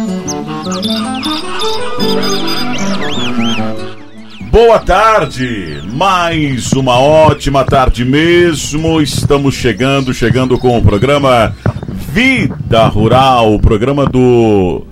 Boa tarde, mais uma ótima tarde mesmo. Estamos chegando com o programa Vida Rural, o programa do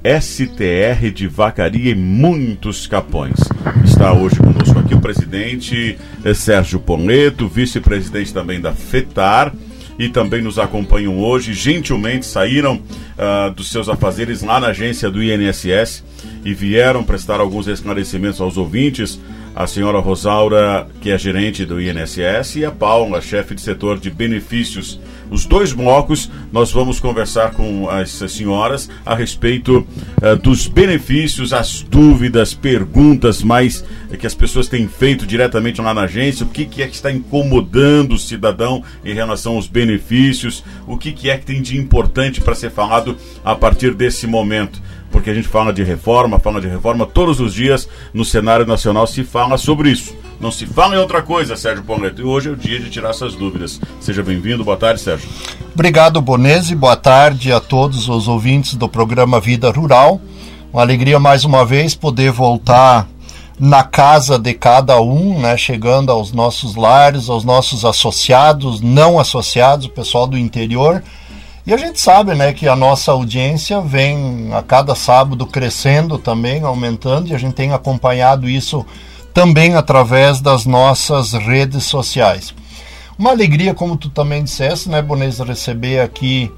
STR de Vacaria e muitos Capões. Está hoje conosco aqui o presidente Sérgio Poneto, vice-presidente também da FETAR, e também nos acompanham hoje, gentilmente saíram dos seus afazeres lá na agência do INSS e vieram prestar alguns esclarecimentos aos ouvintes, a senhora Rosaura, que é gerente do INSS, e a Paula, chefe de setor de benefícios. Os dois blocos nós vamos conversar com as senhoras a respeito dos benefícios, as dúvidas, perguntas mais que as pessoas têm feito diretamente lá na agência, o que é que está incomodando o cidadão em relação aos benefícios, o que é que tem de importante para ser falado a partir desse momento. Porque a gente fala de reforma todos os dias no cenário nacional se fala sobre isso. Não se fala em outra coisa, Sérgio Poneto. E hoje é o dia de tirar essas dúvidas. Seja bem-vindo. Boa tarde, Sérgio. Obrigado, Bonese. Boa tarde a todos os ouvintes do programa Vida Rural. Uma alegria mais uma vez poder voltar na casa de cada um, né? Chegando aos nossos lares, aos nossos associados, não associados, o pessoal do interior. E a gente sabe, né, que a nossa audiência vem a cada sábado crescendo também, aumentando, e a gente tem acompanhado isso também através das nossas redes sociais. Uma alegria, como tu também disseste, né, Bonesa, receber aqui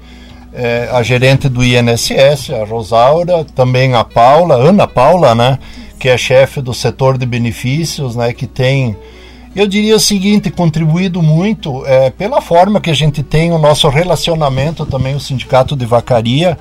a gerente do INSS, a Rosaura, também a Paula, Ana Paula, né, que é chefe do setor de benefícios, né, que tem, eu diria o seguinte, contribuído muito pela forma que a gente tem o nosso relacionamento também, o Sindicato de Vacaria,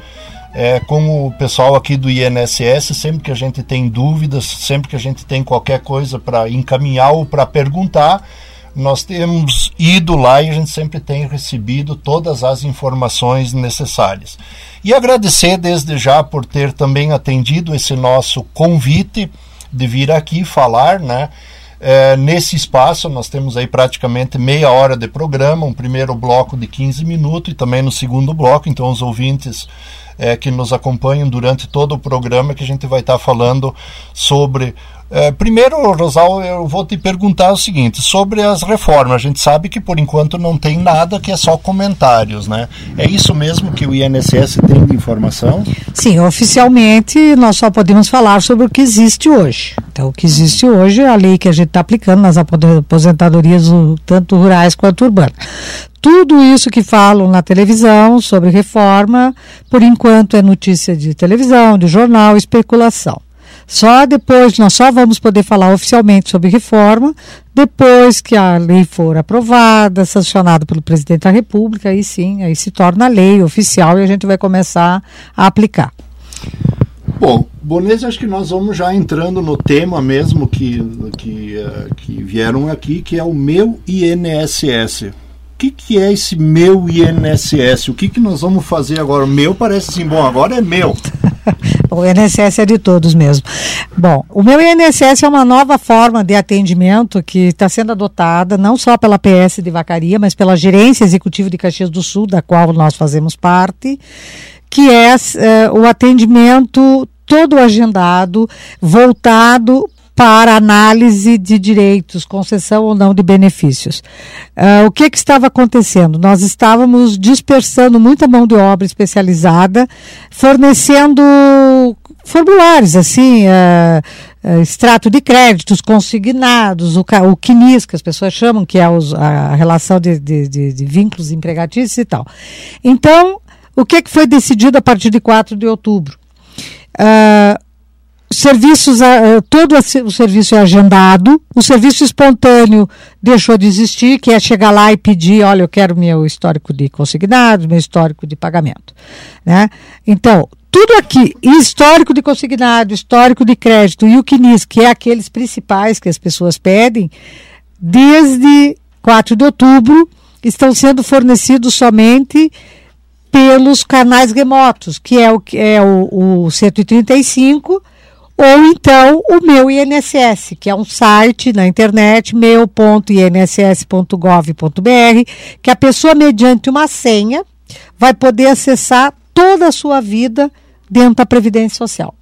com o pessoal aqui do INSS. Sempre que a gente tem dúvidas, sempre que a gente tem qualquer coisa para encaminhar ou para perguntar, nós temos ido lá e a gente sempre tem recebido todas as informações necessárias. E agradecer desde já por ter também atendido esse nosso convite de vir aqui falar, né? Nesse espaço nós temos aí praticamente meia hora de programa, um primeiro bloco de 15 minutos e também no segundo bloco, então os ouvintes que nos acompanham durante todo o programa, que a gente vai estar falando sobre... primeiro, Rosal, eu vou te perguntar o seguinte, sobre as reformas. A gente sabe que por enquanto não tem nada, que é só comentários, né? É isso mesmo que o INSS tem de informação? Sim, oficialmente nós só podemos falar sobre o que existe hoje. Então, o que existe hoje é a lei que a gente está aplicando nas aposentadorias, tanto rurais quanto urbanas. Tudo isso que falam na televisão sobre reforma, por enquanto é notícia de televisão, de jornal, especulação. Só depois, nós só vamos poder falar oficialmente sobre reforma, depois que a lei for aprovada, sancionada pelo presidente da República, aí sim, aí se torna lei oficial e a gente vai começar a aplicar. Bom, Bonese, acho que nós vamos já entrando no tema mesmo que vieram aqui, que é o meu INSS. O que é esse meu INSS? O que nós vamos fazer agora? O meu parece assim, bom, agora é meu. O INSS é de todos mesmo. Bom, o meu INSS é uma nova forma de atendimento que está sendo adotada não só pela PS de Vacaria, mas pela Gerência Executiva de Caxias do Sul, da qual nós fazemos parte, que é o atendimento todo agendado, voltado para análise de direitos, concessão ou não de benefícios. O que estava acontecendo? Nós estávamos dispersando muita mão de obra especializada, fornecendo formulários, assim, extrato de créditos consignados, o CNIS, que as pessoas chamam, que é a relação de vínculos empregatícios e tal. Então, o que foi decidido a partir de 4 de outubro? Serviços, todo o serviço é agendado, o serviço espontâneo deixou de existir, que é chegar lá e pedir, olha, eu quero meu histórico de consignados, meu histórico de pagamento, né? Então, tudo aqui, histórico de consignado, histórico de crédito e o CNIS, que é aqueles principais que as pessoas pedem, desde 4 de outubro, estão sendo fornecidos somente pelos canais remotos, que é o 135, ou então o meu INSS, que é um site na internet, meu.inss.gov.br, que a pessoa, mediante uma senha, vai poder acessar toda a sua vida dentro da Previdência Social.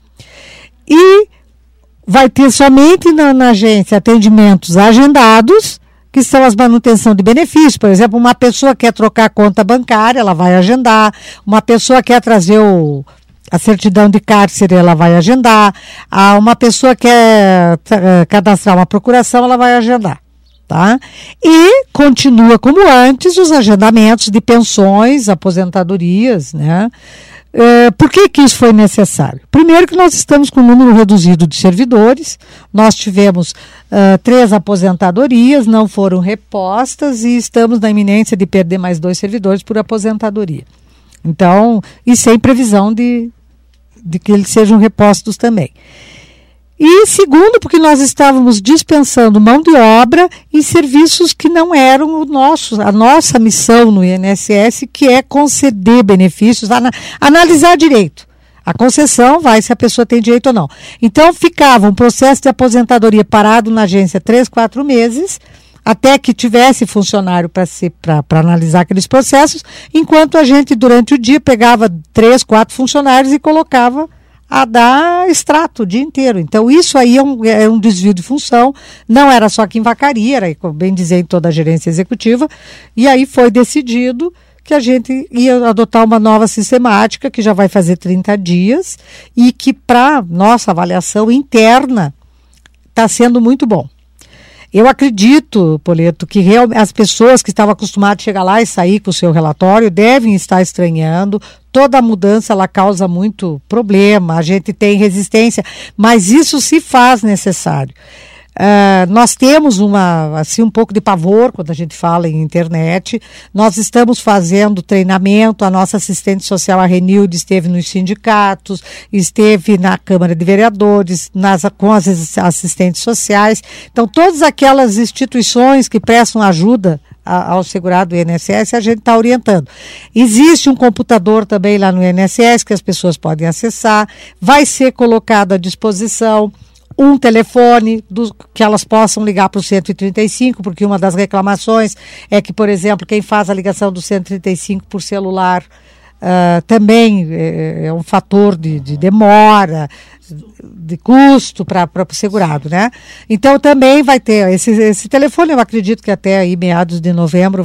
E vai ter somente na agência atendimentos agendados, que são as manutenção de benefícios. Por exemplo, uma pessoa quer trocar a conta bancária, ela vai agendar. Uma pessoa quer trazer a certidão de cárcere, ela vai agendar. Uma pessoa quer cadastrar uma procuração, ela vai agendar. Tá? E continua como antes os agendamentos de pensões, aposentadorias, né? Por que isso foi necessário? Primeiro que nós estamos com um número reduzido de servidores, nós tivemos 3 aposentadorias, não foram repostas e estamos na iminência de perder mais 2 servidores por aposentadoria. Então, e sem previsão de que eles sejam repostos também. E segundo, porque nós estávamos dispensando mão de obra em serviços que não eram a nossa missão no INSS, que é conceder benefícios, analisar direito. A concessão vai se a pessoa tem direito ou não. Então ficava um processo de aposentadoria parado na agência 3, 4 meses, até que tivesse funcionário para analisar aqueles processos, enquanto a gente durante o dia pegava 3, 4 funcionários e colocava a dar extrato o dia inteiro. Então, isso aí é um desvio de função, não era só aqui em Vacaria, era, como bem dizer, em toda a gerência executiva, e aí foi decidido que a gente ia adotar uma nova sistemática, que já vai fazer 30 dias, e que, para nossa avaliação interna, está sendo muito bom. Eu acredito, Poleto, que as pessoas que estavam acostumadas a chegar lá e sair com o seu relatório devem estar estranhando. Toda mudança ela causa muito problema, a gente tem resistência, mas isso se faz necessário. Nós temos um pouco de pavor quando a gente fala em internet. Nós estamos fazendo treinamento, a nossa assistente social, a Renilde, esteve nos sindicatos, esteve na Câmara de Vereadores, com as assistentes sociais. Então, todas aquelas instituições que prestam ajuda ao segurado do INSS, a gente está orientando. Existe um computador também lá no INSS que as pessoas podem acessar, vai ser colocado à disposição um telefone que elas possam ligar para o 135, porque uma das reclamações é que, por exemplo, quem faz a ligação do 135 por celular também é um fator de demora, de custo para o segurado, né? Então também vai ter esse telefone, eu acredito que até aí meados de novembro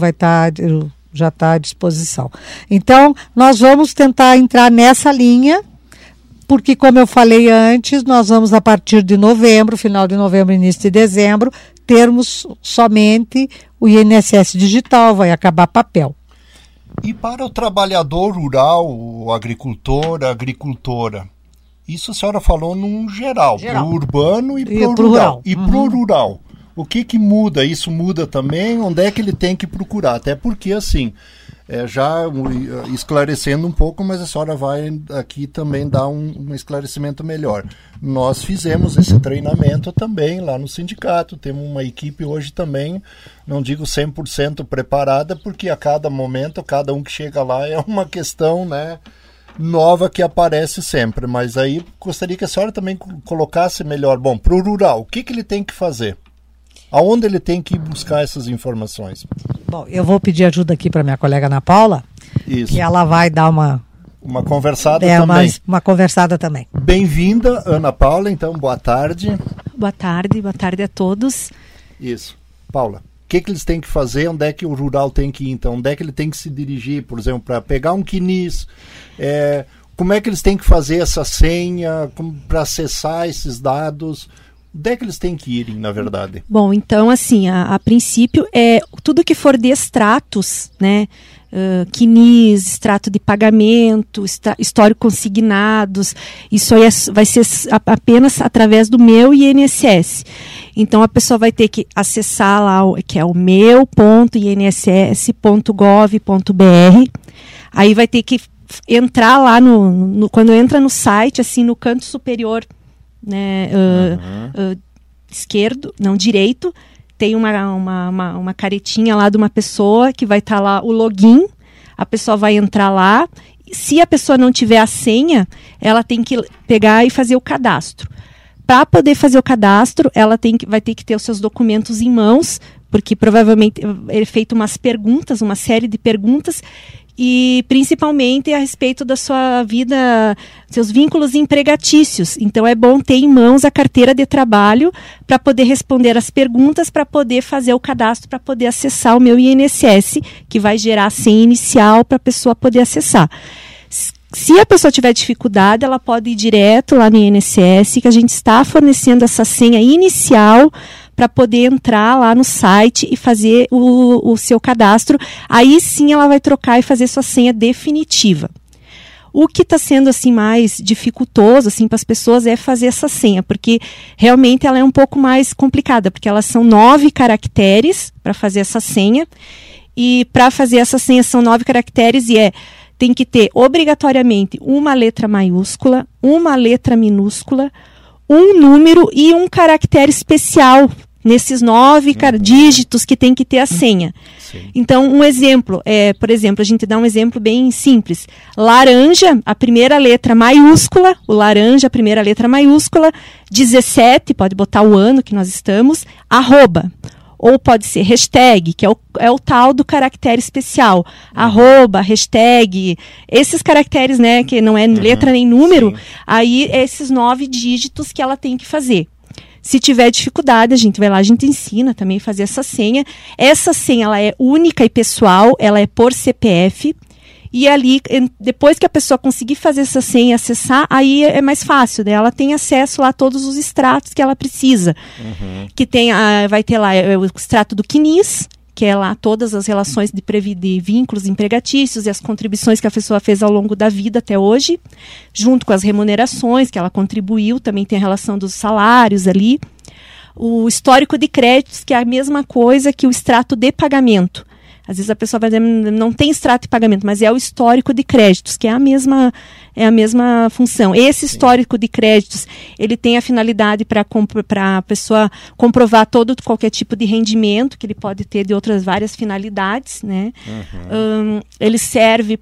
já está à disposição. Então nós vamos tentar entrar nessa linha, porque, como eu falei antes, nós vamos, a partir de novembro, final de novembro, início de dezembro, termos somente o INSS digital, vai acabar papel. E para o trabalhador rural, o agricultor, a agricultora, isso a senhora falou num geral. Para o urbano e para o rural. E para o rural, o que muda? Isso muda também? Onde é que ele tem que procurar? Até porque, assim, já esclarecendo um pouco, mas a senhora vai aqui também dar um esclarecimento melhor. Nós fizemos esse treinamento também lá no sindicato, temos uma equipe hoje também, não digo 100% preparada, porque a cada momento, cada um que chega lá é uma questão, né, nova que aparece sempre, mas aí gostaria que a senhora também colocasse melhor, bom, para o rural, o que ele tem que fazer? Aonde ele tem que ir buscar essas informações? Bom, eu vou pedir ajuda aqui para minha colega Ana Paula, isso, que ela vai dar uma conversada também. Uma conversada também. Bem-vinda, Ana Paula, então, boa tarde. Boa tarde a todos. Isso. Paula, o que eles têm que fazer? Onde é que o rural tem que ir, então? Onde é que ele tem que se dirigir, por exemplo, para pegar um quinis? Como é que eles têm que fazer essa senha para acessar esses dados? Onde é que eles têm que ir, na verdade? Bom, então, assim, a princípio, tudo que for de extratos, né, quinis, extrato de pagamento, histórico consignados, isso aí vai ser apenas através do meu INSS. Então, a pessoa vai ter que acessar lá, que é o meu.inss.gov.br, aí vai ter que entrar lá, quando entra no site, assim, no canto superior, né, direito, tem uma caretinha lá de uma pessoa que vai estar lá o login, a pessoa vai entrar lá, se a pessoa não tiver a senha, ela tem que pegar e fazer o cadastro. Para poder fazer o cadastro, ela vai ter que ter os seus documentos em mãos, porque provavelmente é feito uma série de perguntas e principalmente a respeito da sua vida, seus vínculos empregatícios. Então é bom ter em mãos a carteira de trabalho para poder responder as perguntas, para poder fazer o cadastro, para poder acessar o meu INSS, que vai gerar a senha inicial para a pessoa poder acessar. Se a pessoa tiver dificuldade, ela pode ir direto lá no INSS, que a gente está fornecendo essa senha inicial para poder entrar lá no site e fazer o seu cadastro. Aí sim ela vai trocar e fazer sua senha definitiva. O que está sendo assim mais dificultoso assim, para as pessoas é fazer essa senha, porque realmente ela é um pouco mais complicada, porque elas são 9 caracteres para fazer essa senha, e para fazer essa senha são 9 caracteres e tem que ter obrigatoriamente uma letra maiúscula, uma letra minúscula, um número e um caractere especial nesses 9 dígitos que tem que ter a senha. Sim. Então, um exemplo, por exemplo, a gente dá um exemplo bem simples. Laranja, a primeira letra maiúscula, o laranja, a primeira letra maiúscula, 17, pode botar o ano que nós estamos, @. Ou pode ser hashtag, que é o tal do caractere especial. @ hashtag, esses caracteres, né, que não é letra nem número, sim. Aí esses 9 dígitos que ela tem que fazer. Se tiver dificuldade, a gente vai lá, a gente ensina também a fazer essa senha. Essa senha, ela é única e pessoal, ela é por CPF. E ali, depois que a pessoa conseguir fazer essa senha e acessar, aí é mais fácil, né? Ela tem acesso lá a todos os extratos que ela precisa. Que tem, vai ter lá o extrato do CNIS, que é lá todas as relações de vínculos empregatícios e as contribuições que a pessoa fez ao longo da vida até hoje, junto com as remunerações que ela contribuiu, também tem a relação dos salários ali. O histórico de créditos, que é a mesma coisa que o extrato de pagamento. Às vezes a pessoa vai dizer, não tem extrato de pagamento, mas é o histórico de créditos, que é a mesma função. Esse histórico de créditos, ele tem a finalidade para a pessoa comprovar qualquer tipo de rendimento que ele pode ter de outras várias finalidades, né? Ele serve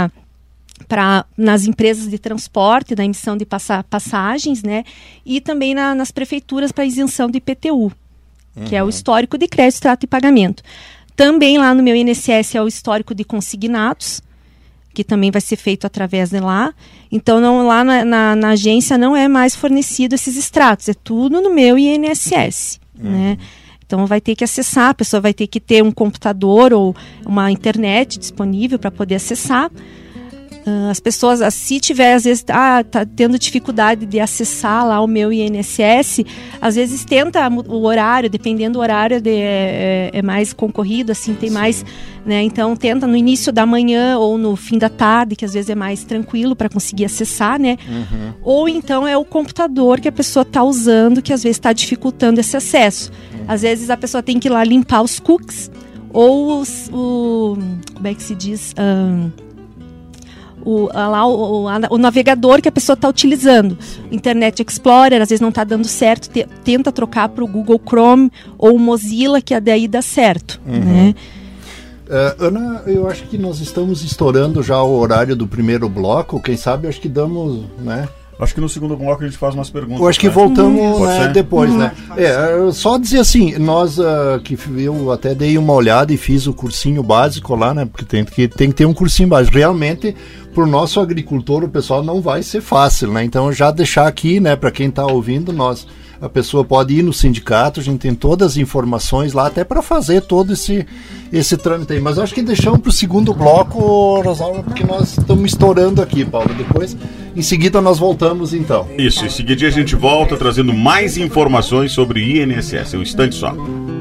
nas empresas de transporte, na emissão de passagens, né? E também nas prefeituras para isenção do IPTU, que é o histórico de crédito, extrato de pagamento. Também lá no meu INSS é o histórico de consignados, que também vai ser feito através de lá. Então, lá na agência não é mais fornecido esses extratos, é tudo no meu INSS. Né? Então, vai ter que acessar, a pessoa vai ter que ter um computador ou uma internet disponível para poder acessar. As pessoas, se tiver, às vezes, tá tendo dificuldade de acessar lá o meu INSS, às vezes tenta o horário, dependendo do horário, é mais concorrido, assim, tem mais, né? Então, tenta no início da manhã ou no fim da tarde, que às vezes é mais tranquilo para conseguir acessar, né? Ou então é o computador que a pessoa está usando, que às vezes está dificultando esse acesso. Às vezes a pessoa tem que ir lá limpar os cookies, ou como é que se diz? O navegador que a pessoa está utilizando. Internet Explorer, às vezes não está dando certo, tenta trocar para o Google Chrome ou o Mozilla, que daí dá certo. Né? Ana, eu acho que nós estamos estourando já o horário do primeiro bloco. Quem sabe, acho que damos, né? Acho que no segundo bloco a gente faz umas perguntas. Eu acho que voltamos depois, né? Só dizer assim, que eu até dei uma olhada e fiz o cursinho básico lá, né? Porque tem que ter um cursinho básico. Realmente, para o nosso agricultor, o pessoal não vai ser fácil, né? Então, já deixar aqui, né, para quem está ouvindo, a pessoa pode ir no sindicato, a gente tem todas as informações lá, até para fazer todo esse trâmite aí. Mas acho que deixamos para o segundo bloco, Rosalba, porque nós estamos estourando aqui, Paulo. Depois, em seguida, nós voltamos, então. Isso, em seguida a gente volta trazendo mais informações sobre INSS. Um instante só.